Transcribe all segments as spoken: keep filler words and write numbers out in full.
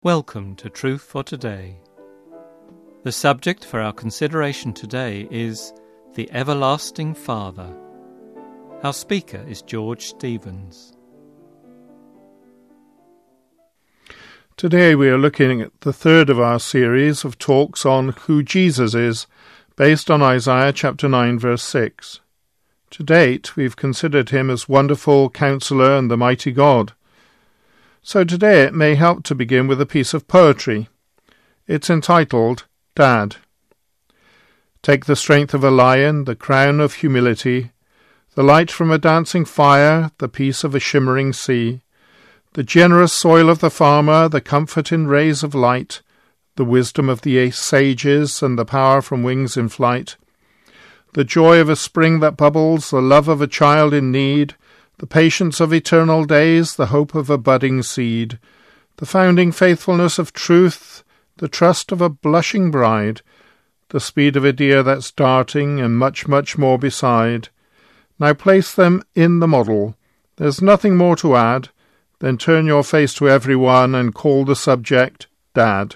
Welcome to Truth for Today. The subject for our consideration today is the Everlasting Father. Our speaker is George Stevens. Today we are looking at the third of our series of talks on who Jesus is, based on Isaiah chapter nine verse six. To date we've considered him as Wonderful Counselor and the Mighty God. So today it may help to begin with a piece of poetry. It's entitled, Dad. Take the strength of a lion, the crown of humility, the light from a dancing fire, the peace of a shimmering sea, the generous soil of the farmer, the comfort in rays of light, the wisdom of the sages, and the power from wings in flight, the joy of a spring that bubbles, the love of a child in need, the patience of eternal days, the hope of a budding seed, the founding faithfulness of truth, the trust of a blushing bride, the speed of a deer that's darting, and much, much more beside. Now place them in the model. There's nothing more to add. Then turn your face to everyone and call the subject Dad.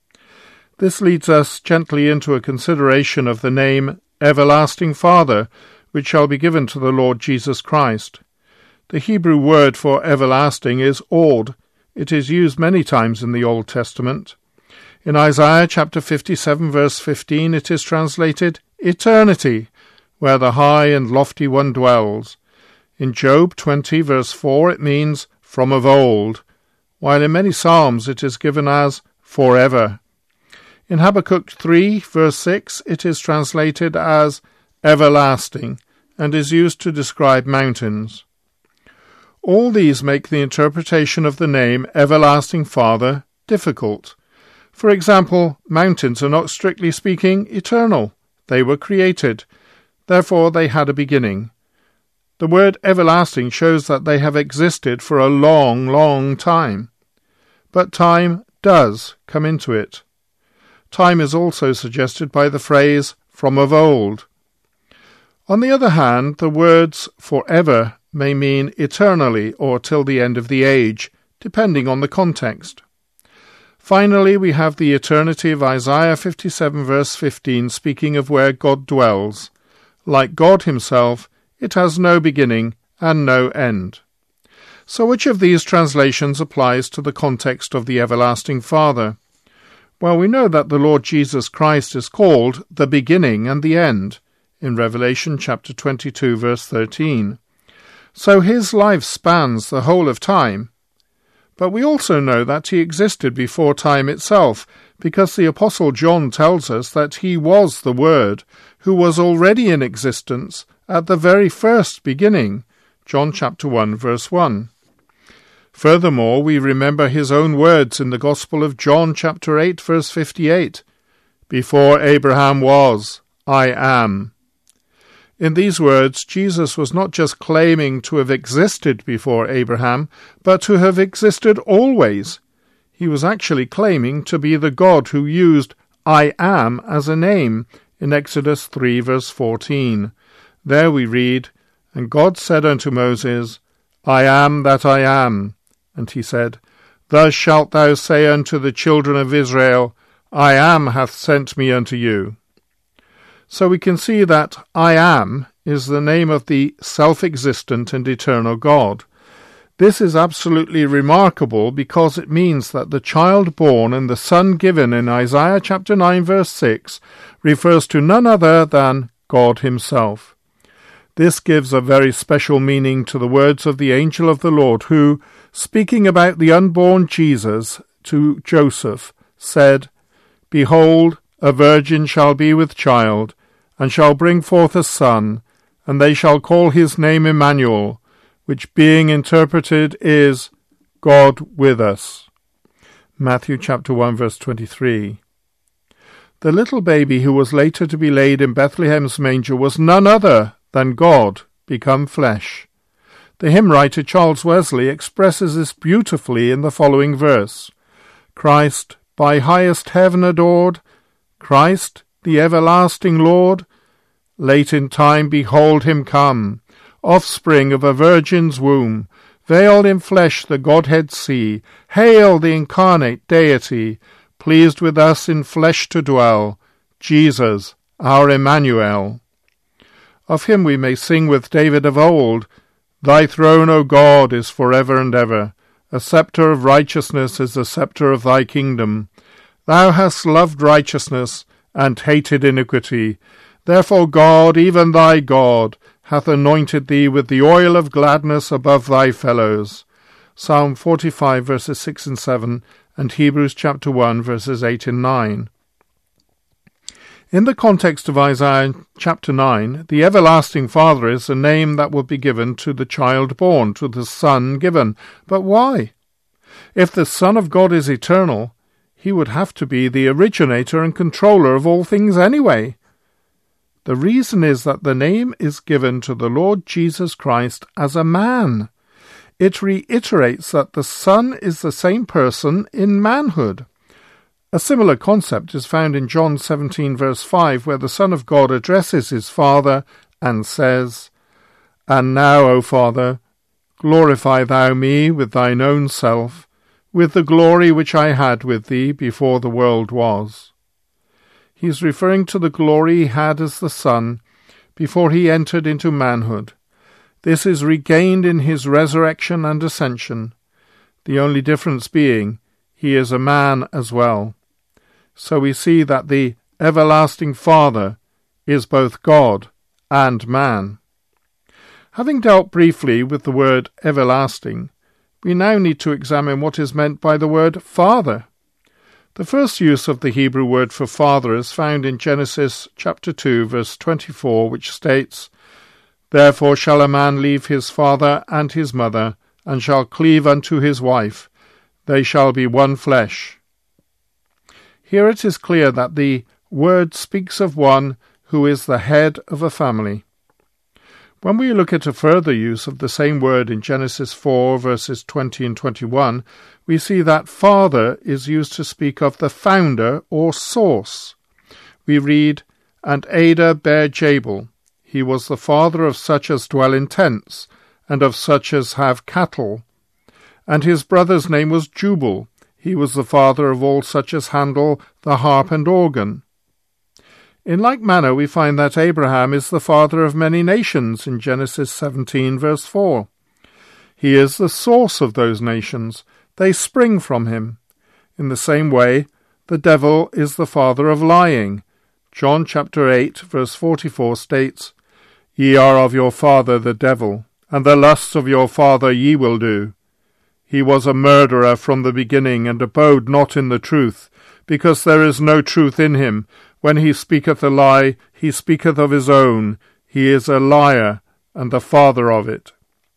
This leads us gently into a consideration of the name Everlasting Father, which shall be given to the Lord Jesus Christ. The Hebrew word for everlasting is od. It is used many times in the Old Testament. In Isaiah chapter fifty-seven verse fifteen it is translated eternity, where the high and lofty one dwells. In Job twenty verse four it means from of old, while in many Psalms it is given as forever. In Habakkuk three verse six it is translated as everlasting and is used to describe mountains. All these make the interpretation of the name Everlasting Father difficult. For example, mountains are not strictly speaking eternal. They were created. Therefore they had a beginning. The word everlasting shows that they have existed for a long, long time. But time does come into it. Time is also suggested by the phrase from of old. On the other hand, the words forever may mean eternally or till the end of the age, depending on the context. Finally, we have the eternity of Isaiah fifty-seven verse fifteen, speaking of where God dwells. Like God himself, it has no beginning and no end. So which of these translations applies to the context of the Everlasting Father? Well, we know that the Lord Jesus Christ is called the beginning and the end in Revelation chapter twenty-two verse thirteen. So his life spans the whole of time. But we also know that he existed before time itself, because the Apostle John tells us that he was the Word, who was already in existence at the very first beginning, John chapter one verse one. Furthermore, we remember his own words in the Gospel of John chapter eight verse fifty-eight, Before Abraham was, I am. In these words, Jesus was not just claiming to have existed before Abraham, but to have existed always. He was actually claiming to be the God who used I am as a name in Exodus three verse fourteen. There we read, And God said unto Moses, I am that I am. And he said, Thus shalt thou say unto the children of Israel, I am hath sent me unto you. So we can see that I am is the name of the self-existent and eternal God. This is absolutely remarkable because it means that the child born and the son given in Isaiah chapter nine verse six refers to none other than God himself. This gives a very special meaning to the words of the angel of the Lord who, speaking about the unborn Jesus to Joseph, said, Behold, a virgin shall be with child, and shall bring forth a son, and they shall call his name Emmanuel, which being interpreted is God with us. Matthew chapter one verse twenty-three. The little baby who was later to be laid in Bethlehem's manger was none other than God become flesh. The hymn writer Charles Wesley expresses this beautifully in the following verse. Christ, by highest heaven adored, Christ, the everlasting Lord, late in time behold him come, offspring of a virgin's womb, veiled in flesh the Godhead see. Hail the incarnate deity, pleased with us in flesh to dwell, Jesus, our Emmanuel. Of him we may sing with David of old, Thy throne, O God, is for ever and ever. A sceptre of righteousness is the sceptre of thy kingdom. Thou hast loved righteousness and hated iniquity. Therefore God, even thy God, hath anointed thee with the oil of gladness above thy fellows. Psalm forty-five, verses six and seven, and Hebrews chapter one, verses eight and nine. In the context of Isaiah chapter nine, the everlasting Father is the name that would be given to the child born, to the Son given. But why? If the Son of God is eternal, he would have to be the originator and controller of all things anyway. The reason is that the name is given to the Lord Jesus Christ as a man. It reiterates that the Son is the same person in manhood. A similar concept is found in John seventeen, verse five, where the Son of God addresses his Father and says, And now, O Father, glorify thou me with thine own self, with the glory which I had with thee before the world was. He is referring to the glory he had as the Son before he entered into manhood. This is regained in his resurrection and ascension, the only difference being he is a man as well. So we see that the everlasting Father is both God and man. Having dealt briefly with the word everlasting, we now need to examine what is meant by the word Father. The first use of the Hebrew word for father is found in Genesis chapter two, verse twenty-four, which states, Therefore shall a man leave his father and his mother, and shall cleave unto his wife. They shall be one flesh. Here it is clear that the word speaks of one who is the head of a family. When we look at a further use of the same word in Genesis four, verses twenty and twenty-one, we see that father is used to speak of the founder or source. We read, And Ada bare Jabal. He was the father of such as dwell in tents, and of such as have cattle. And his brother's name was Jubal. He was the father of all such as handle the harp and organ. In like manner we find that Abraham is the father of many nations in Genesis seventeen, verse four. He is the source of those nations. They spring from him. In the same way, the devil is the father of lying. John chapter eight, verse forty-four states, Ye are of your father the devil, and the lusts of your father ye will do. He was a murderer from the beginning, and abode not in the truth, because there is no truth in him. When he speaketh a lie, he speaketh of his own. He is a liar, and the father of it.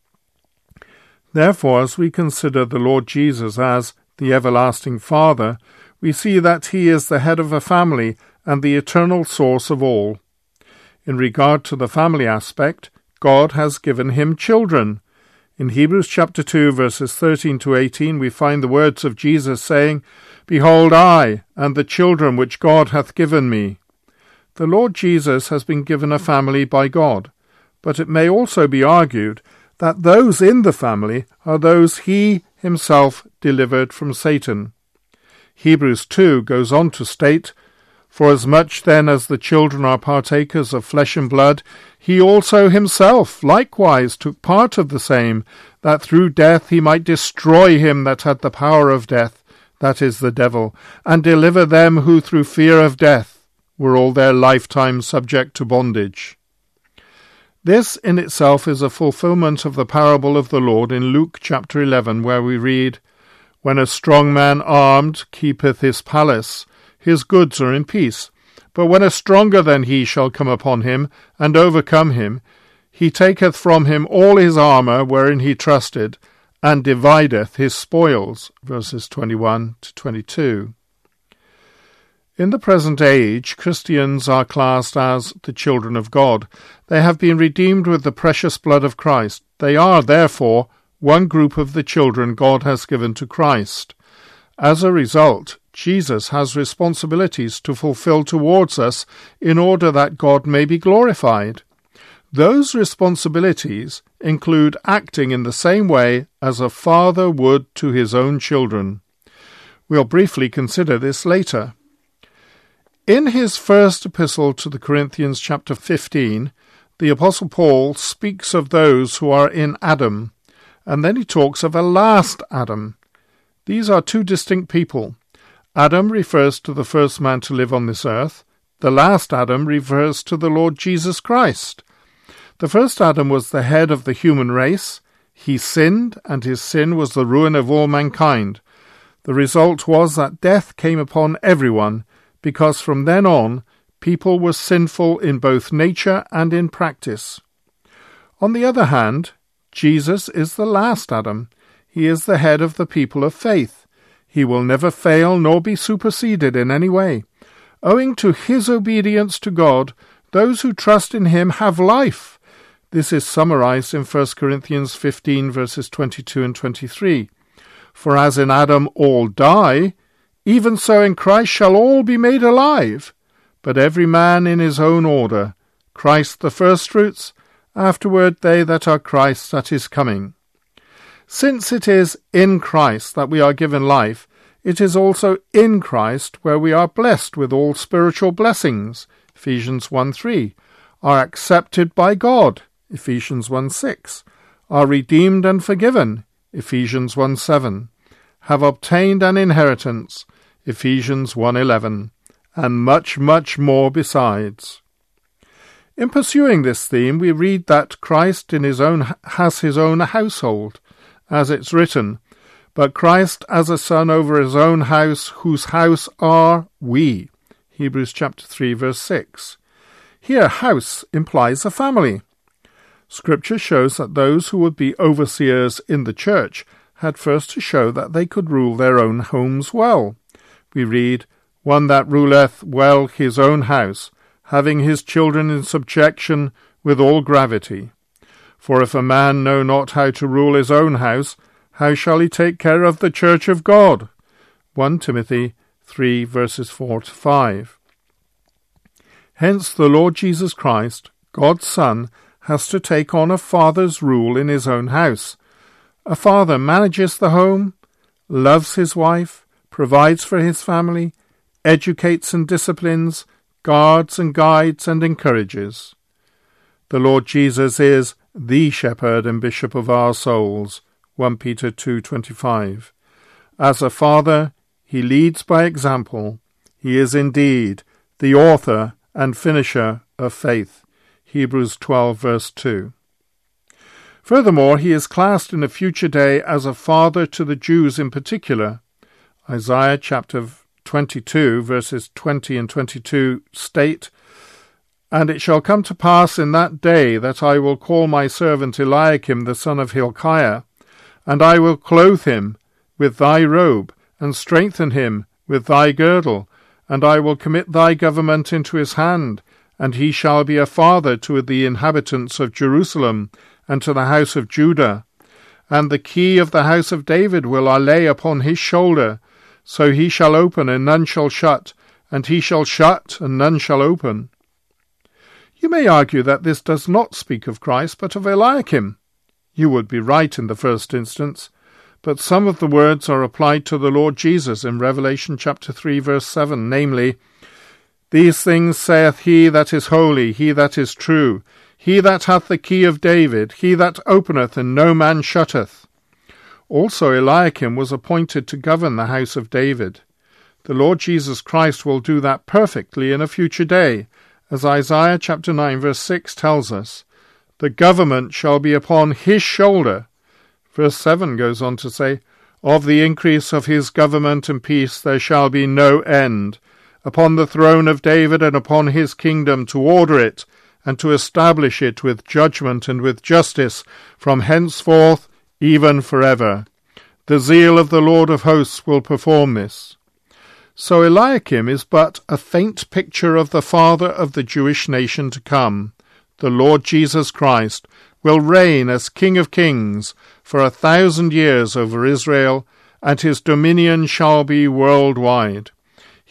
Therefore, as we consider the Lord Jesus as the everlasting Father, we see that he is the head of a family and the eternal source of all. In regard to the family aspect, God has given him children. In Hebrews chapter two, verses thirteen to eighteen, we find the words of Jesus saying, Behold, I, and the children which God hath given me. The Lord Jesus has been given a family by God, but it may also be argued that those in the family are those he himself delivered from Satan. Hebrews two goes on to state, Forasmuch then as the children are partakers of flesh and blood, he also himself likewise took part of the same, that through death he might destroy him that had the power of death, that is the devil, and deliver them who through fear of death were all their lifetime subject to bondage. This in itself is a fulfillment of the parable of the Lord in Luke chapter eleven, where we read, When a strong man armed keepeth his palace, his goods are in peace. But when a stronger than he shall come upon him, and overcome him, he taketh from him all his armour wherein he trusted, and divideth his spoils. Verses twenty-one to twenty-two. In the present age, Christians are classed as the children of God. They have been redeemed with the precious blood of Christ. They are, therefore, one group of the children God has given to Christ. As a result, Jesus has responsibilities to fulfill towards us in order that God may be glorified. Those responsibilities include acting in the same way as a father would to his own children. We'll briefly consider this later. In his first epistle to the Corinthians, chapter fifteen, the Apostle Paul speaks of those who are in Adam, and then he talks of a last Adam. These are two distinct people. Adam refers to the first man to live on this earth. The last Adam refers to the Lord Jesus Christ. The first Adam was the head of the human race. He sinned, and his sin was the ruin of all mankind. The result was that death came upon everyone, because from then on, people were sinful in both nature and in practice. On the other hand, Jesus is the last Adam. He is the head of the people of faith. He will never fail nor be superseded in any way. Owing to his obedience to God, those who trust in him have life. This is summarized in First Corinthians fifteen, verses twenty-two and twenty-three. For as in Adam all die, even so in Christ shall all be made alive, but every man in his own order, Christ the firstfruits, afterward they that are Christ's at his coming. Since it is in Christ that we are given life, it is also in Christ where we are blessed with all spiritual blessings, Ephesians one three, are accepted by God, Ephesians one six, are redeemed and forgiven, Ephesians one seven, have obtained an inheritance, Ephesians one eleven, and much, much more besides. In pursuing this theme, we read that Christ in his own has his own household, as it's written, but Christ as a son over his own house, whose house are we, Hebrews chapter three, verse six. Here, house implies a family. Scripture shows that those who would be overseers in the church had first to show that they could rule their own homes well. We read, one that ruleth well his own house, having his children in subjection with all gravity. For if a man know not how to rule his own house, how shall he take care of the church of God? First Timothy three, verses four to five. Hence the Lord Jesus Christ, God's Son, has to take on a father's rule in his own house. A father manages the home, loves his wife, provides for his family, educates and disciplines, guards and guides and encourages. The Lord Jesus is the shepherd and bishop of our souls, First Peter two twenty-five. As a father, he leads by example. He is indeed the author and finisher of faith, Hebrews twelve, verse two. Furthermore, he is classed in a future day as a father to the Jews in particular. Isaiah chapter twenty-two, verses twenty and twenty-two state, And it shall come to pass in that day that I will call my servant Eliakim the son of Hilkiah, and I will clothe him with thy robe, and strengthen him with thy girdle, and I will commit thy government into his hand, and he shall be a father to the inhabitants of Jerusalem, and to the house of Judah. And the key of the house of David will I lay upon his shoulder, so he shall open, and none shall shut, and he shall shut, and none shall open. You may argue that this does not speak of Christ, but of Eliakim. You would be right in the first instance, but some of the words are applied to the Lord Jesus in Revelation chapter three, verse seven, namely, These things saith he that is holy, he that is true, he that hath the key of David, he that openeth, and no man shutteth. Also Eliakim was appointed to govern the house of David. The Lord Jesus Christ will do that perfectly in a future day, as Isaiah chapter nine, verse six tells us. The government shall be upon his shoulder. Verse seven goes on to say, Of the increase of his government and peace there shall be no end, upon the throne of David and upon his kingdom, to order it, and to establish it with judgment and with justice, from henceforth even forever. The zeal of the Lord of hosts will perform this. So Eliakim is but a faint picture of the father of the Jewish nation to come. The Lord Jesus Christ will reign as King of kings for a thousand years over Israel, and his dominion shall be worldwide.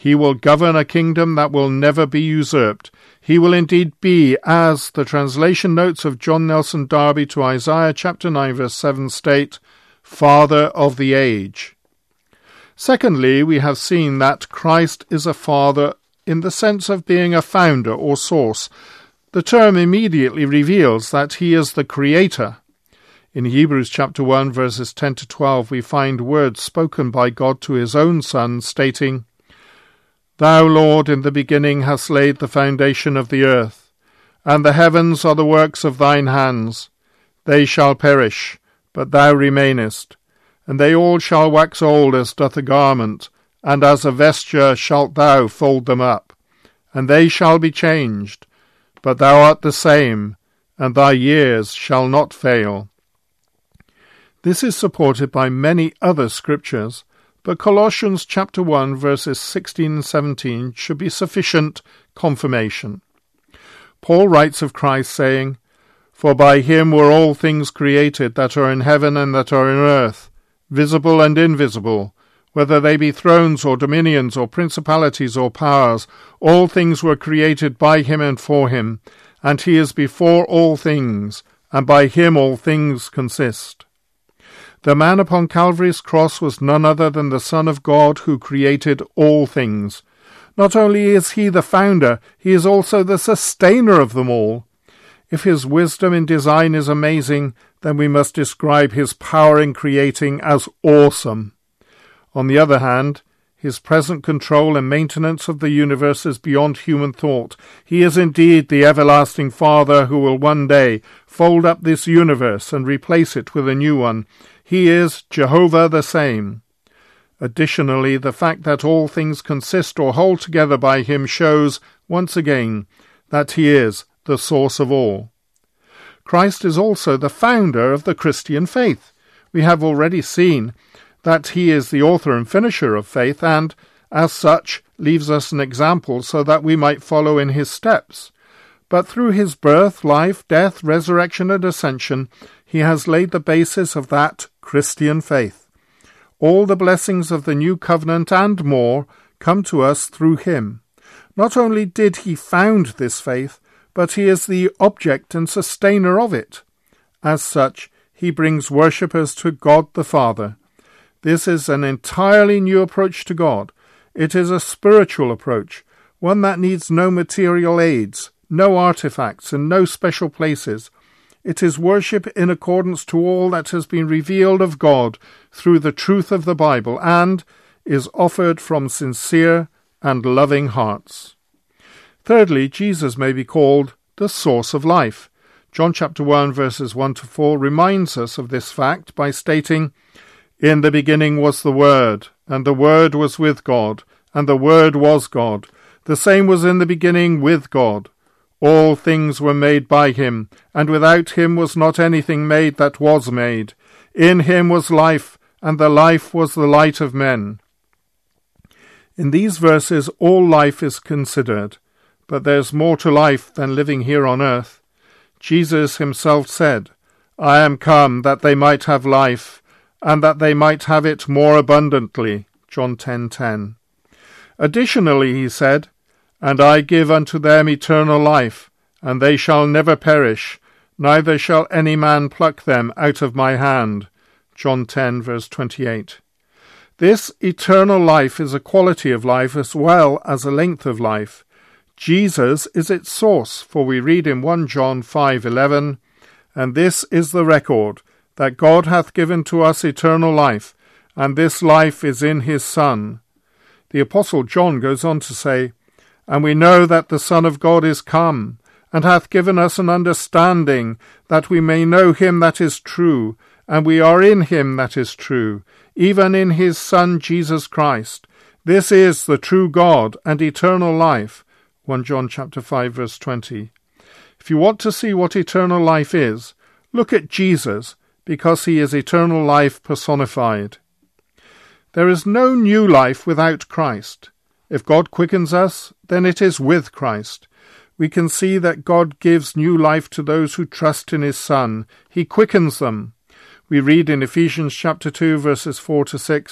He will govern a kingdom that will never be usurped. He will indeed be, as the translation notes of John Nelson Darby to Isaiah chapter nine verse seven state, Father of the age. Secondly, we have seen that Christ is a father in the sense of being a founder or source. The term immediately reveals that he is the creator. In Hebrews chapter one verses ten to twelve we find words spoken by God to his own Son, stating, Thou, Lord, in the beginning hast laid the foundation of the earth, and the heavens are the works of thine hands. They shall perish, but thou remainest, and they all shall wax old as doth a garment, and as a vesture shalt thou fold them up. And they shall be changed, but thou art the same, and thy years shall not fail. This is supported by many other scriptures, but Colossians chapter one verses sixteen and seventeen should be sufficient confirmation. Paul writes of Christ, saying, For by him were all things created that are in heaven and that are in earth, visible and invisible, whether they be thrones or dominions or principalities or powers. All things were created by him and for him, and he is before all things, and by him all things consist. The man upon Calvary's cross was none other than the Son of God who created all things. Not only is he the founder, he is also the sustainer of them all. If his wisdom in design is amazing, then we must describe his power in creating as awesome. On the other hand, his present control and maintenance of the universe is beyond human thought. He is indeed the everlasting Father who will one day fold up this universe and replace it with a new one. He is Jehovah the same. Additionally, the fact that all things consist or hold together by him shows, once again, that he is the source of all. Christ is also the founder of the Christian faith. We have already seen that he is the author and finisher of faith, and, as such, leaves us an example so that we might follow in his steps. But through his birth, life, death, resurrection, and ascension, he has laid the basis of that Christian faith. All the blessings of the new covenant and more come to us through him. Not only did he found this faith, but he is the object and sustainer of it. As such, he brings worshippers to God the Father. This is an entirely new approach to God. It is a spiritual approach, one that needs no material aids, no artifacts, and no special places. It is worship in accordance to all that has been revealed of God through the truth of the Bible, and is offered from sincere and loving hearts. Thirdly, Jesus may be called the source of life. John chapter one verses one to four reminds us of this fact by stating, In the beginning was the Word, and the Word was with God, and the Word was God. The same was in the beginning with God. All things were made by him, and without him was not anything made that was made. In him was life, and the life was the light of men. In these verses all life is considered, but there's more to life than living here on earth. Jesus himself said, I am come that they might have life, and that they might have it more abundantly. John ten ten. Additionally he said, And I give unto them eternal life, and they shall never perish, neither shall any man pluck them out of my hand. John ten verse twenty-eight. This eternal life is a quality of life as well as a length of life. Jesus is its source, for we read in First John five eleven, And this is the record, that God hath given to us eternal life, and this life is in his Son. The Apostle John goes on to say, And we know that the Son of God is come, and hath given us an understanding, that we may know him that is true, and we are in him that is true, even in his Son Jesus Christ. This is the true God and eternal life. First John chapter five verse twenty. If you want to see what eternal life is, look at Jesus, because he is eternal life personified. There is no new life without Christ. If God quickens us, then it is with Christ. We can see that God gives new life to those who trust in his Son. He quickens them. We read in Ephesians chapter two verses four to six,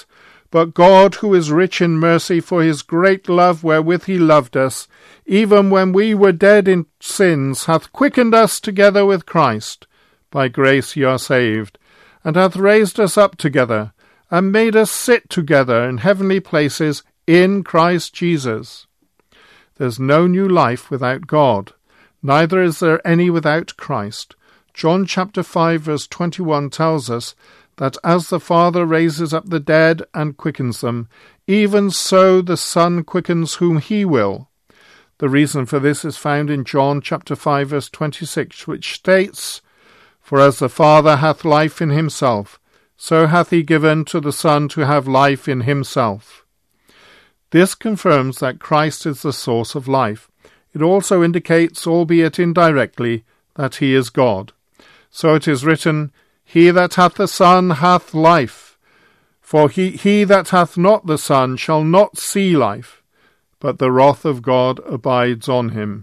But God, who is rich in mercy, for his great love wherewith he loved us, even when we were dead in sins, hath quickened us together with Christ. By grace ye are saved, and hath raised us up together, and made us sit together in heavenly places in Christ Jesus. There is no new life without God, neither is there any without Christ. John chapter five verse twenty-one tells us that as the Father raises up the dead and quickens them, even so the Son quickens whom he will. The reason for this is found in John chapter five verse twenty-six, which states, For as the Father hath life in himself, so hath he given to the Son to have life in himself. This confirms that Christ is the source of life. It also indicates, albeit indirectly, that he is God. So it is written, He that hath the Son hath life. For he, he that hath not the Son shall not see life, but the wrath of God abides on him.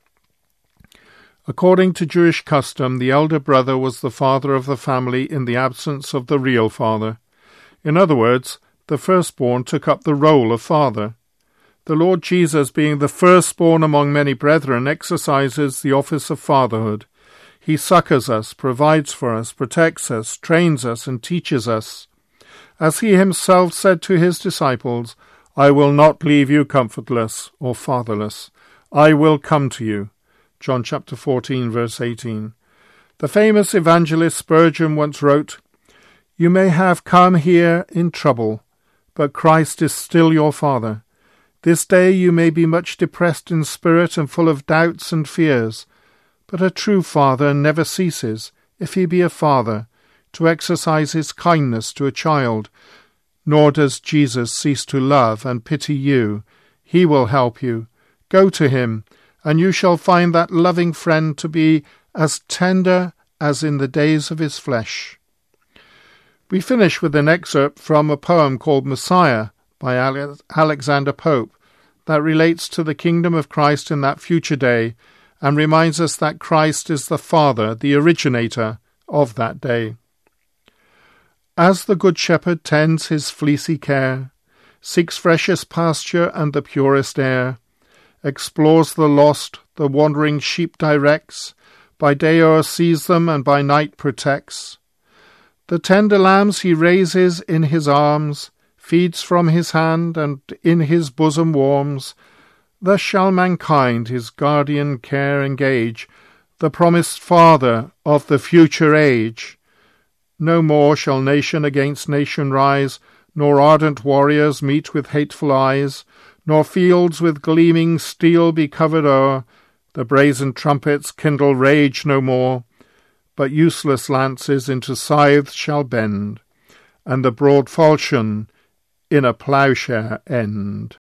According to Jewish custom, the elder brother was the father of the family in the absence of the real father. In other words, the firstborn took up the role of father. The Lord Jesus, being the firstborn among many brethren, exercises the office of fatherhood. He succours us, provides for us, protects us, trains us, and teaches us. As he himself said to his disciples, I will not leave you comfortless or fatherless. I will come to you. John chapter fourteen, verse eighteen. The famous evangelist Spurgeon once wrote, You may have come here in trouble, but Christ is still your Father. This day you may be much depressed in spirit and full of doubts and fears, but a true father never ceases, if he be a father, to exercise his kindness to a child, nor does Jesus cease to love and pity you. He will help you. Go to him, and you shall find that loving friend to be as tender as in the days of his flesh. We finish with an excerpt from a poem called Messiah by Alexander Pope that relates to the kingdom of Christ in that future day and reminds us that Christ is the Father, the originator of that day. As the good shepherd tends his fleecy care, seeks freshest pasture and the purest air, explores the lost, the wandering sheep directs, by day o'ersees them and by night protects. The tender lambs he raises in his arms, feeds from his hand and in his bosom warms. Thus shall mankind his guardian care engage, the promised Father of the future age. No more shall nation against nation rise, nor ardent warriors meet with hateful eyes, nor fields with gleaming steel be covered o'er. The brazen trumpets kindle rage no more, but useless lances into scythes shall bend, and the broad falchion in a ploughshare end.